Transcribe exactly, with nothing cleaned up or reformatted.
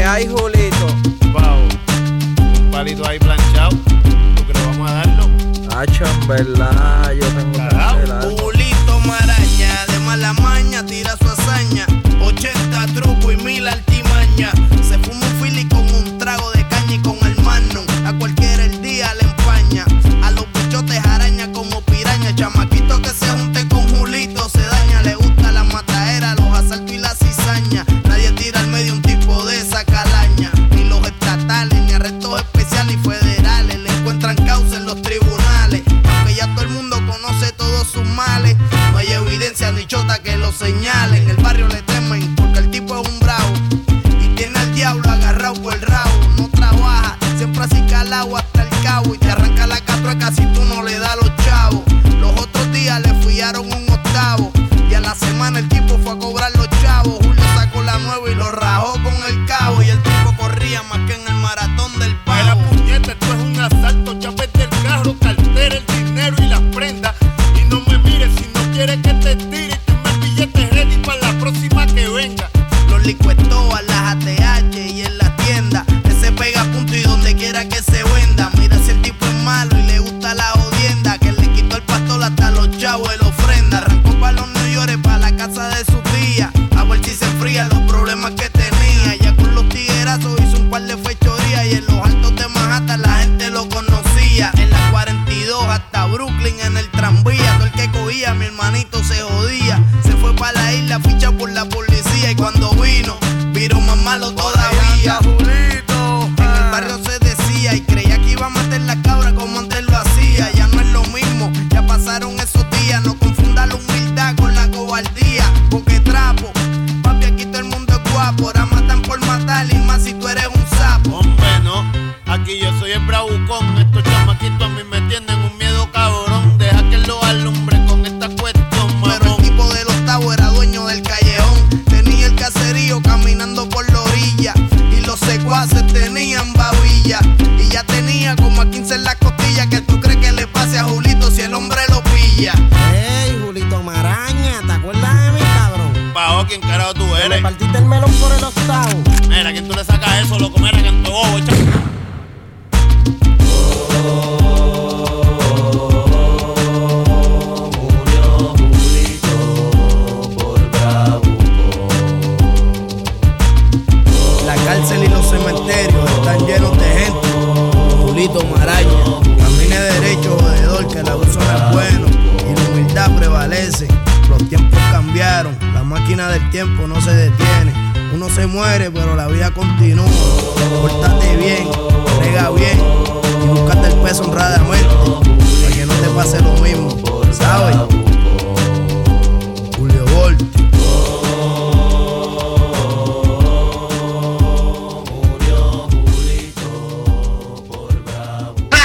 hay, Julito? Pavo, un palito ahí planchado. ¿Tú crees que vamos a darlo? Hacho, en verdad, yo tengo que hacer algo. Julito Maraña, de mala maña, tira su hazaña. ochenta trucos y mil artimañas. Se fuma un fili con un trago de caña y con el magnum. A cualquiera el día le empaña. A los bichotes araña como piraña. Chamaquito que se junte con Julito se daña. Le gusta la matadera, los asaltos y la cizaña. Nadie tira al medio un tipo de esa calaña. Ni los estatales, ni arrestos especiales y federales. Le encuentran causa en los tribunales. Aunque ya todo el mundo conoce todos sus males, no hay evidencia ni chota que lo señale. En el barrio le temen porque el tipo es un bravo y tiene al diablo agarrado por el rabo. No trabaja, siempre así calado hasta el cabo. Y te arranca la catrueca si tú no le das los chavos. Los otros días le fiaron un octavo y a la semana el tipo fue a cobrar los chavos. Julio sacó la nueva y lo rajó con el cabo. Y el tipo corría más que en el maratón del pavo. Mira, puñeta, esto es un asalto. Chapete el carro, cartera, el dinero y las prendas. Y no me mires si no quieres que te tire. Y tenme el billete ready para la próxima que venga. Los licuetos a las A T H y en la tienda. Ese pega punto y donde quiera que se venda. Mira si el tipo es malo y le gusta la jodienda. Que le quitó el pastor hasta los chavos de la ofrenda. Arrancó para los New York, para la casa de su tía. A ver si se enfría los problemas que tenía. Ya con los tiguerazos hizo un par de fechorías. Y en los altos de Manhattan la gente lo conocía. En la cuarenta y dos hasta Brooklyn en el tranvía. Todo el que cogía mi hermanito se jodía. Se fue para la isla ficha por la policía. Y cuando vino, vino más malo todavía. Julito. En el barrio se decía y creía que iba a meter la cabra como antes lo hacía. Ya no es lo mismo, ya pasaron esos días. No confunda la humildad con la cobardía. Porque trapo, papi, aquí todo el mundo es guapo. Ahora matan por matar y más si tú eres un sapo. Hombre, no, aquí yo soy el bravucón. Estos chamaquitos a mí me tienen un miedo cabrón. Deja que lo alumbre con esta cuestión, Pero el marón. tipo del octavo era dueño del callejón. Tenía el caserío caminando por la orilla. Y los secuaces tenían babilla. Y ya tenía como a quince en la costilla. Que tú crees que le pase a Julito si el hombre lo pilla. Ey, Julito Maraña, ¿te acuerdas de mí, cabrón? Pao, ¿quién carajo tú Me eres? partiste el melón por el octavo. Mira, ¿quién tú le sacas eso? Lo comerá canto bobo, chaval. La cárcel y los cementerios están llenos de gente. Julito Maraña, camine derecho, jodedor, que el abuso no es bueno y la humildad prevalece. Los tiempos cambiaron, la máquina del tiempo no se detiene. Uno se muere, pero la vida continúa. Pórtate bien,